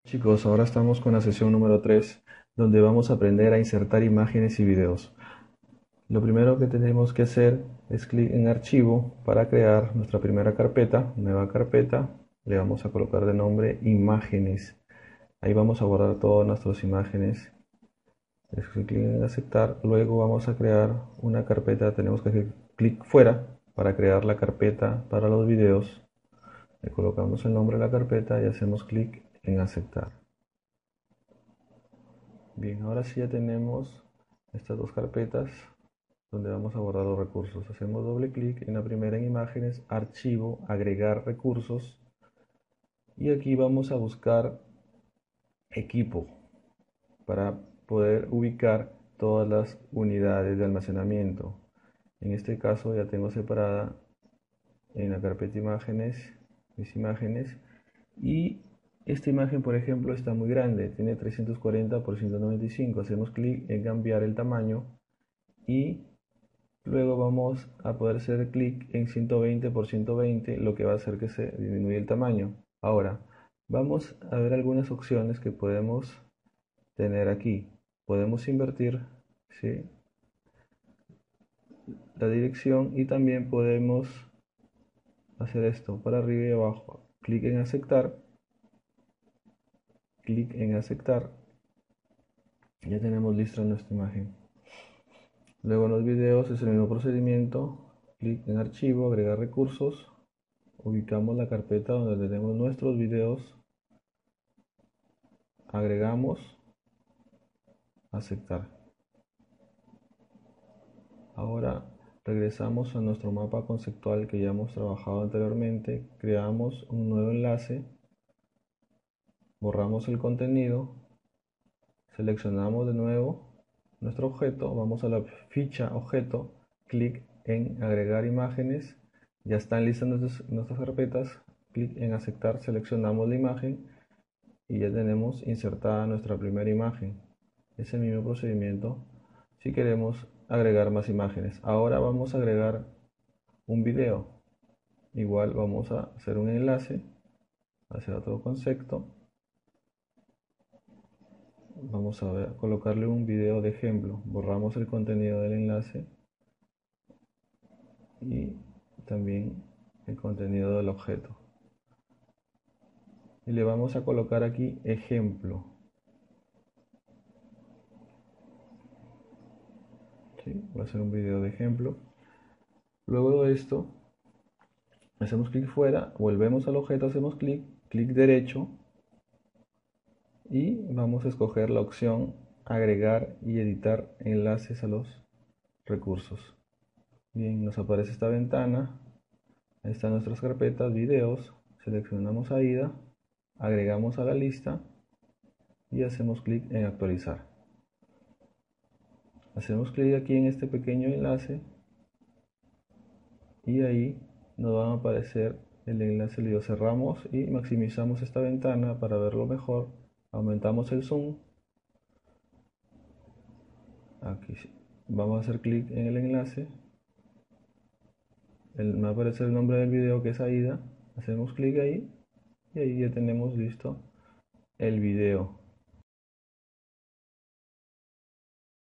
Chicos, ahora estamos con la sesión número 3, donde vamos a aprender a insertar imágenes y videos. Lo primero que tenemos que hacer es clic en archivo para crear nuestra primera carpeta, nueva carpeta. Le vamos a colocar de nombre imágenes. Ahí vamos a guardar todas nuestras imágenes. Clic en aceptar. Luego vamos a crear una carpeta. Tenemos que hacer clic fuera para crear la carpeta para los videos. Le colocamos el nombre de la carpeta y hacemos clic en aceptar. Bien, ahora sí ya tenemos estas dos carpetas donde vamos a guardar los recursos. Hacemos doble clic en la primera en imágenes, archivo, agregar recursos, y aquí vamos a buscar equipo para poder ubicar todas las unidades de almacenamiento. En este caso ya tengo separada en la carpeta imágenes mis imágenes, y esta imagen, por ejemplo, está muy grande, tiene 340 por 195. Hacemos clic en cambiar el tamaño y luego vamos a poder hacer clic en 120 por 120, lo que va a hacer que se disminuya el tamaño. Ahora, vamos a ver algunas opciones que podemos tener aquí. Podemos invertir, ¿sí?, la dirección, y también podemos hacer esto para arriba y abajo. Clic en aceptar, clic en aceptar. Ya tenemos lista nuestra imagen. Luego en los videos es el mismo procedimiento. Clic en archivo, agregar recursos. Ubicamos la carpeta donde tenemos nuestros videos. Agregamos, aceptar. Ahora regresamos a nuestro mapa conceptual que ya hemos trabajado anteriormente. Creamos un nuevo enlace. Borramos el contenido. Seleccionamos de nuevo nuestro objeto, vamos a la ficha objeto, clic en agregar imágenes. Ya están listas nuestras carpetas, clic en aceptar, seleccionamos la imagen y ya tenemos insertada nuestra primera imagen. Es el mismo procedimiento si queremos agregar más imágenes. Ahora vamos a agregar un video. Igual vamos a hacer un enlace hacia otro concepto. Vamos a colocarle un video de ejemplo. Borramos el contenido del enlace y también el contenido del objeto. Y le vamos a colocar aquí ejemplo. ¿Sí? Va a ser un video de ejemplo. Luego de esto, hacemos clic fuera, volvemos al objeto, hacemos clic, clic derecho y vamos a escoger la opción agregar y editar enlaces a los recursos. Bien, nos aparece esta ventana. Ahí están nuestras carpetas, videos. Seleccionamos AIDA, agregamos a la lista y hacemos clic en actualizar. Hacemos clic aquí en este pequeño enlace y ahí nos va a aparecer el enlace. Lo cerramos y maximizamos esta ventana para verlo mejor. Aumentamos el zoom. Aquí vamos a hacer clic en el enlace. Me va a aparecer el nombre del video, que es AIDA. Hacemos clic ahí y ahí ya tenemos listo el video.